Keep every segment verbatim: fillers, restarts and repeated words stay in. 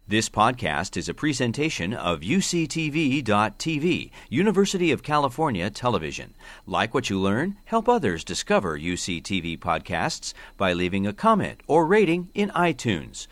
This podcast is a presentation of U C T V dot T V, University of California Television. Like what you learn? Help others discover U C T V podcasts by leaving a comment or rating in iTunes.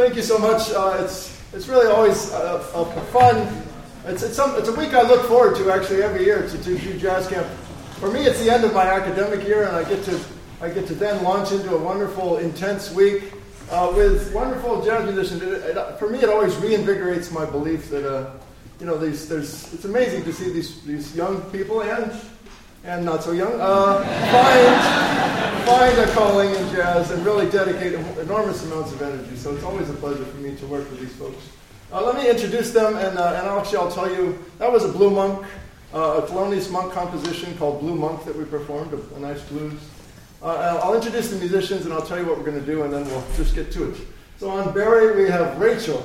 thank you so much. Uh, it's it's really always uh, a fun. It's it's, some, it's a week I look forward to actually every year to, to do jazz camp. For me, it's the end of my academic year, and I get to I get to then launch into a wonderful, intense week uh, with wonderful jazz musicians. It, it, for me, it always reinvigorates my belief that uh, you know these there's. It's amazing to see these these young people and and not so young uh, find find a calling in jazz and really dedicate enormous amounts of energy. So it's always a pleasure for me to work with these folks. Uh, let me introduce them, and, uh, and actually I'll tell you, that was a Blue Monk, uh, a Thelonious Monk composition called Blue Monk that we performed, a, a nice blues. Uh, I'll introduce the musicians, and I'll tell you what we're going to do, and then we'll just get to it. So on Barry, we have Rachel.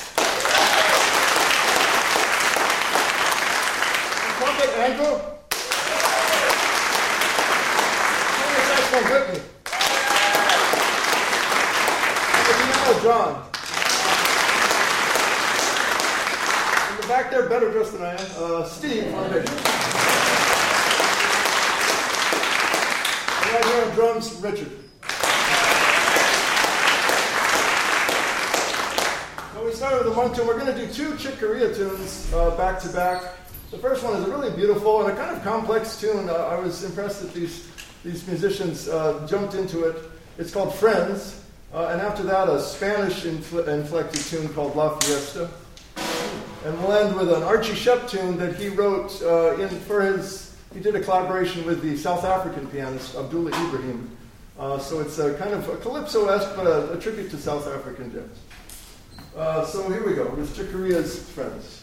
Trumpet, Andrew. Tenor saxophone, Brittany. Piano, John. Back there, better dressed than I am, uh, Steve on bass. And right here on drums, Richard. So we started with the monk tune. We're going to do two Chick Corea tunes uh, back to back. The first one is a really beautiful and a kind of complex tune. Uh, I was impressed that these these musicians uh, jumped into it. It's called Friends, uh, and after that, a Spanish infl- inflected tune called La Fiesta. And we'll end with an Archie Shepp tune that he wrote uh, in for his. He did a collaboration with the South African pianist Abdullah Ibrahim. Uh, so it's a kind of a calypso-esque, but a, a tribute to South African jazz. Uh, so here we go. With Chick Corea's Friends.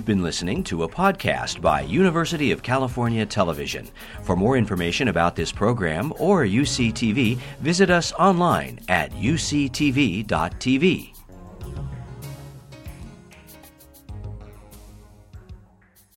You've been listening to a podcast by University of California Television. For more information about this program or U C T V, visit us online at U C T V dot T V.